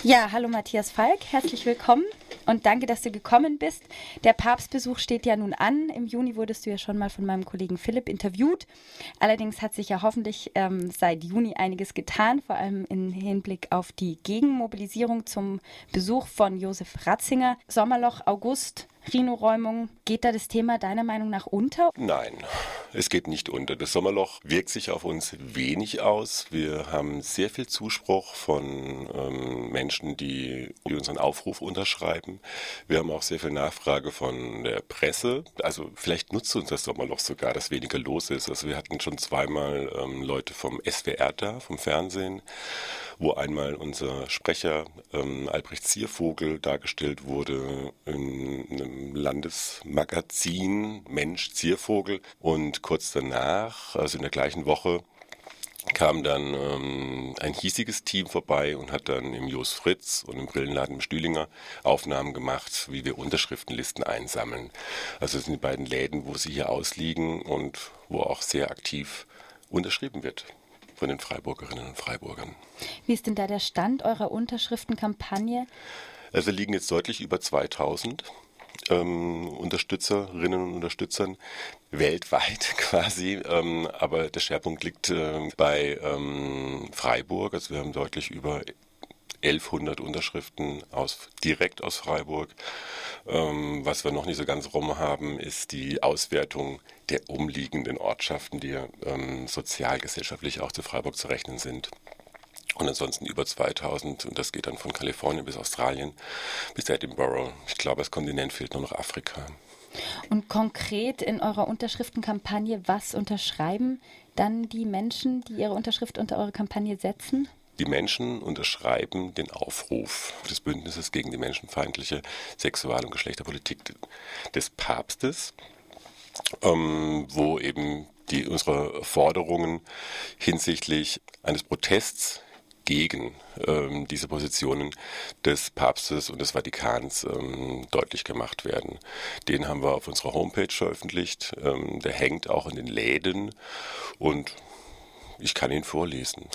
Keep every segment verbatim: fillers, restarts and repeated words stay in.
Ja, hallo Matthias Falk, herzlich willkommen und danke, dass du gekommen bist. Der Papstbesuch steht ja nun an. Im Juni wurdest du ja schon mal von meinem Kollegen Philipp interviewt. Allerdings hat sich ja hoffentlich ähm, seit Juni einiges getan, vor allem im Hinblick auf die Gegenmobilisierung zum Besuch von Josef Ratzinger. Sommerloch, August, Rhinoräumung. Geht da das Thema deiner Meinung nach unter? Nein, es geht nicht unter. Das Sommerloch wirkt sich auf uns wenig aus. Wir haben sehr viel Zuspruch von ähm, Menschen, die, die unseren Aufruf unterschreiben. Wir haben auch sehr viel Nachfrage von der Presse. Also vielleicht nutzt uns das Sommerloch sogar, dass weniger los ist. Also wir hatten schon zweimal ähm, Leute vom S W R da, vom Fernsehen, wo einmal unser Sprecher ähm, Albrecht Ziervogel dargestellt wurde in einem Landesmagazin Mensch Ziervogel, und kurz danach, also in der gleichen Woche, kam dann ähm, ein hiesiges Team vorbei und hat dann im Jos Fritz und im Brillenladen im Stühlinger Aufnahmen gemacht, wie wir Unterschriftenlisten einsammeln. Also das sind die beiden Läden, wo sie hier ausliegen und wo auch sehr aktiv unterschrieben wird von den Freiburgerinnen und Freiburgern. Wie ist denn da der Stand eurer Unterschriftenkampagne? Also liegen jetzt deutlich über zweitausend ähm, Unterstützerinnen und Unterstützern weltweit quasi, ähm, aber der Schwerpunkt liegt äh, bei ähm, Freiburg. Also wir haben deutlich über elfhundert Unterschriften aus, direkt aus Freiburg. Ähm, was wir noch nicht so ganz rum haben, ist die Auswertung der umliegenden Ortschaften, die ja ähm, sozialgesellschaftlich auch zu Freiburg zu rechnen sind. Und ansonsten über zweitausend, und das geht dann von Kalifornien bis Australien bis Edinburgh. Ich glaube, als Kontinent fehlt nur noch Afrika. Und konkret in eurer Unterschriftenkampagne, was unterschreiben dann die Menschen, die ihre Unterschrift unter eure Kampagne setzen? Die Menschen unterschreiben den Aufruf des Bündnisses gegen die menschenfeindliche Sexual- und Geschlechterpolitik des Papstes, ähm, wo eben die, unsere Forderungen hinsichtlich eines Protests gegen ähm, diese Positionen des Papstes und des Vatikans ähm, deutlich gemacht werden. Den haben wir auf unserer Homepage veröffentlicht. Ähm, der hängt auch in den Läden und ich kann ihn vorlesen.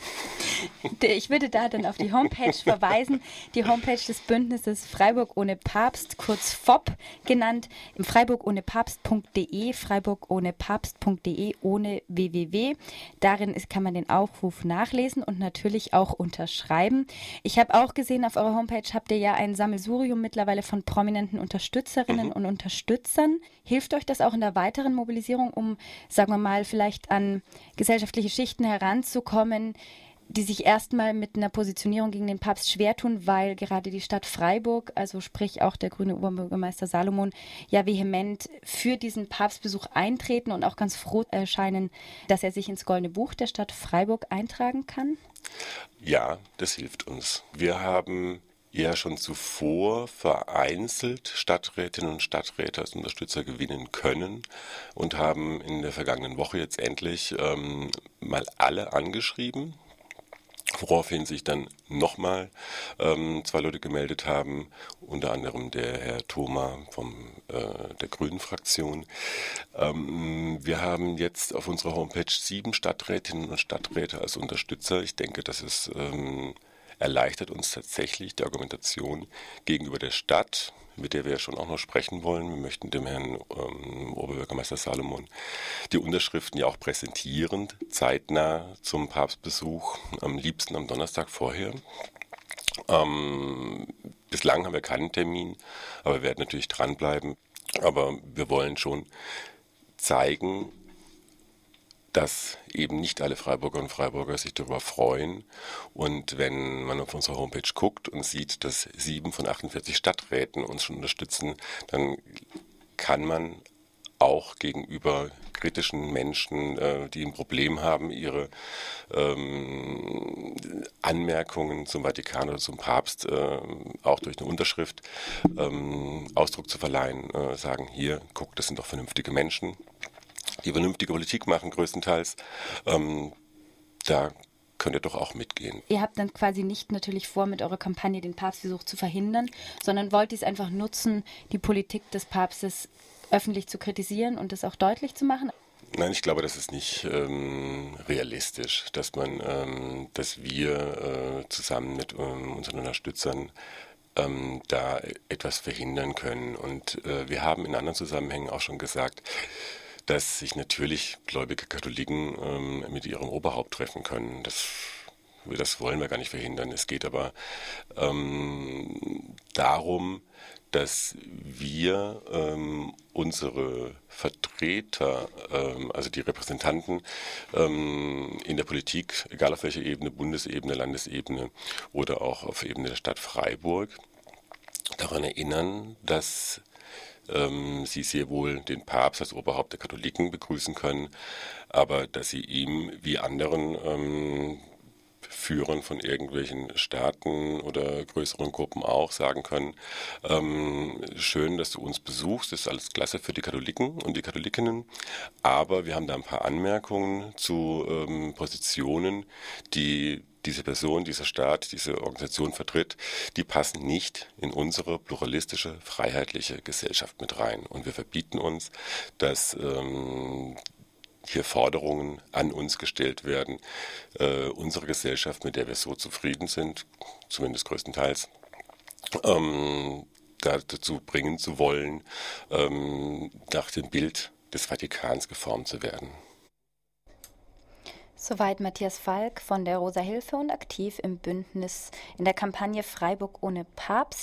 Ich würde da dann auf die Homepage verweisen, die Homepage des Bündnisses Freiburg ohne Papst, kurz F O P genannt, im freiburg ohne papst punkt de, freiburg ohne papst punkt de, ohne www. Darin ist, kann man den Aufruf nachlesen und natürlich auch unterschreiben. Ich habe auch gesehen, auf eurer Homepage habt ihr ja ein Sammelsurium mittlerweile von prominenten Unterstützerinnen mhm. und Unterstützern. Hilft euch das auch in der weiteren Mobilisierung, um, sagen wir mal, vielleicht an gesellschaftliche Schichten heranzukommen, die sich erstmal mit einer Positionierung gegen den Papst schwer tun, weil gerade die Stadt Freiburg, also sprich auch der grüne Oberbürgermeister Salomon, ja vehement für diesen Papstbesuch eintreten und auch ganz froh erscheinen, dass er sich ins Goldene Buch der Stadt Freiburg eintragen kann? Ja, das hilft uns. Wir haben ja schon zuvor vereinzelt Stadträtinnen und Stadträte als Unterstützer gewinnen können und haben in der vergangenen Woche jetzt endlich ähm, mal alle angeschrieben, woraufhin sich dann nochmal ähm, zwei Leute gemeldet haben, unter anderem der Herr Thoma vom äh, der Grünen Fraktion. Ähm, wir haben jetzt auf unserer Homepage sieben Stadträtinnen und Stadträte als Unterstützer. Ich denke, das ist ähm, erleichtert uns tatsächlich die Argumentation gegenüber der Stadt, mit der wir ja schon auch noch sprechen wollen. Wir möchten dem Herrn ähm, Oberbürgermeister Salomon die Unterschriften ja auch präsentieren, zeitnah zum Papstbesuch, am liebsten am Donnerstag vorher. Ähm, bislang haben wir keinen Termin, aber wir werden natürlich dranbleiben. Aber wir wollen schon zeigen, dass eben nicht alle Freiburger und Freiburger sich darüber freuen. Und wenn man auf unserer Homepage guckt und sieht, dass sieben von achtundvierzig Stadträten uns schon unterstützen, dann kann man auch gegenüber kritischen Menschen, äh, die ein Problem haben, ihre ähm, Anmerkungen zum Vatikan oder zum Papst äh, auch durch eine Unterschrift ähm, Ausdruck zu verleihen, äh, sagen, hier, guck, das sind doch vernünftige Menschen, die vernünftige Politik machen größtenteils, ähm, da könnt ihr doch auch mitgehen. Ihr habt dann quasi nicht natürlich vor, mit eurer Kampagne den Papstbesuch zu verhindern, sondern wollt es einfach nutzen, die Politik des Papstes öffentlich zu kritisieren und das auch deutlich zu machen? Nein, ich glaube, das ist nicht ähm, realistisch, dass man, ähm, dass wir äh, zusammen mit ähm, unseren Unterstützern ähm, da etwas verhindern können. Und äh, wir haben in anderen Zusammenhängen auch schon gesagt, dass sich natürlich gläubige Katholiken ähm, mit ihrem Oberhaupt treffen können. Das, das wollen wir gar nicht verhindern. Es geht aber ähm, darum, dass wir ähm, unsere Vertreter, ähm, also die Repräsentanten ähm, in der Politik, egal auf welcher Ebene, Bundesebene, Landesebene oder auch auf Ebene der Stadt Freiburg, daran erinnern, dass ähm, sie sehr wohl den Papst als Oberhaupt der Katholiken begrüßen können, aber dass sie ihm wie anderen ähm, Führern von irgendwelchen Staaten oder größeren Gruppen auch sagen können, ähm, schön, dass du uns besuchst, das ist alles klasse für die Katholiken und die Katholikinnen, aber wir haben da ein paar Anmerkungen zu ähm, Positionen, die diese Person, dieser Staat, diese Organisation vertritt, die passen nicht in unsere pluralistische, freiheitliche Gesellschaft mit rein. Und wir verbieten uns, dass ähm, hier Forderungen an uns gestellt werden, äh, unsere Gesellschaft, mit der wir so zufrieden sind, zumindest größtenteils, ähm, dazu bringen zu wollen, ähm, nach dem Bild des Vatikans geformt zu werden. Soweit Matthias Falk von der Rosa Hilfe und aktiv im Bündnis in der Kampagne Freiburg ohne Papst.